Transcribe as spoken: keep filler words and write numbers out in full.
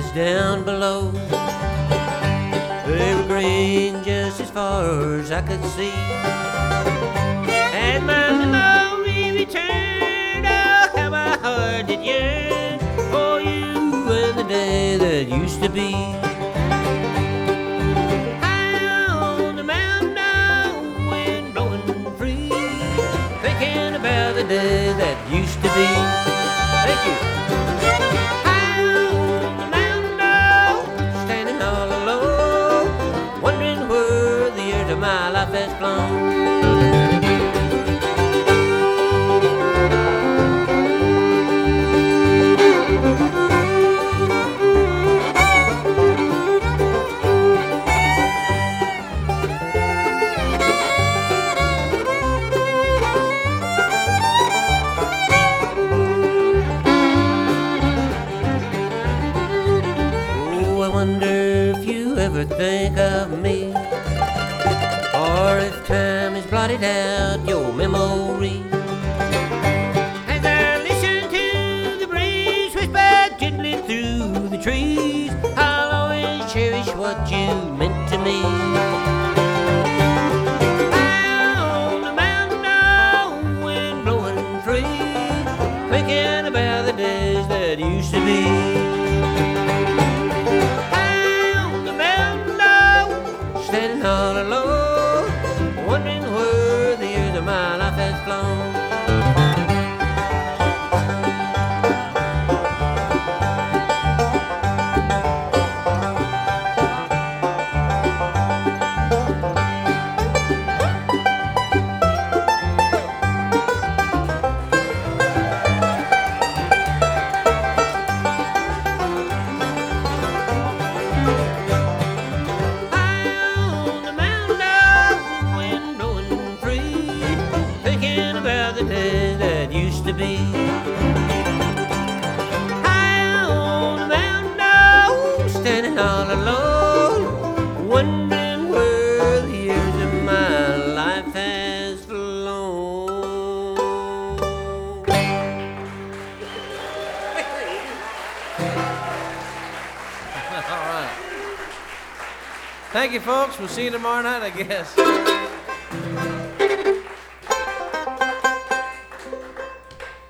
fields down below, they were green just as far as I could see. As my memory returned, oh, how my heart did yearn for you and the day that used to be. High on the mountain, oh, wind blowing free, thinking about the day that used to be. Thank you. High on the mountain, oh, standing all alone, wondering where the years of my life has flown. Think of me, or if time has blotted out your memory. As I listen to the breeze whisper gently through the trees, I'll always cherish what you meant to me. High on the mountain, oh, wind blowing free, thinking about the days that used to be. All alone, wondering where the years of my life has flown. The day that used to be. High on the mountain, oh, standing all alone, wondering where the years of my life has flown. All right. Thank you, folks. We'll see you tomorrow night, I guess.